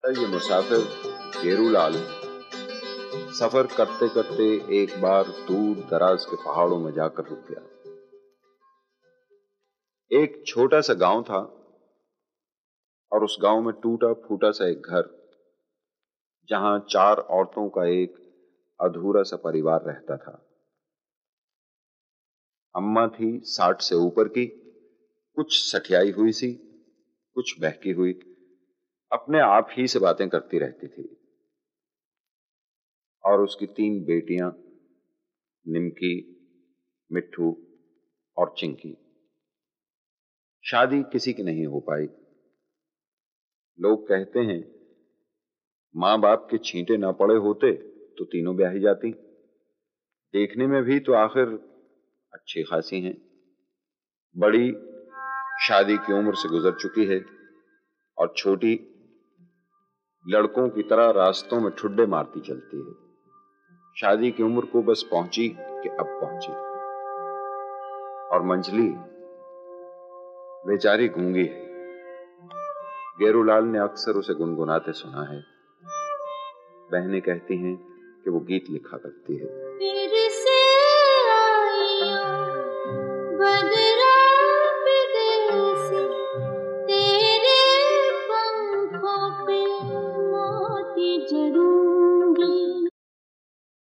ये मुसाफिर गेरूलाल सफर करते करते एक बार दूर दराज के पहाड़ों में जाकर रुक गया। एक छोटा सा गांव था और उस गांव में टूटा फूटा सा एक घर, जहां 4 औरतों का एक अधूरा सा परिवार रहता था। अम्मा थी 60 से ऊपर की, कुछ सठियाई हुई सी, कुछ बहकी हुई, अपने आप ही से बातें करती रहती थी। और उसकी 3 बेटियां, निमकी, मिट्ठू और चिंकी। शादी किसी की नहीं हो पाई। लोग कहते हैं मां बाप के छींटे ना पड़े होते तो तीनों ब्याही जाती। देखने में भी तो आखिर अच्छी खासी हैं। बड़ी शादी की उम्र से गुजर चुकी है और छोटी लड़कों की तरह रास्तों में ठुड्डे मारती चलती है। शादी की उम्र को बस पहुंची कि अब पहुंची। और मंझली बेचारी गूंगी है। गेरूलाल ने अक्सर उसे गुनगुनाते सुना है। बहनें कहती हैं कि वो गीत लिखा करती है।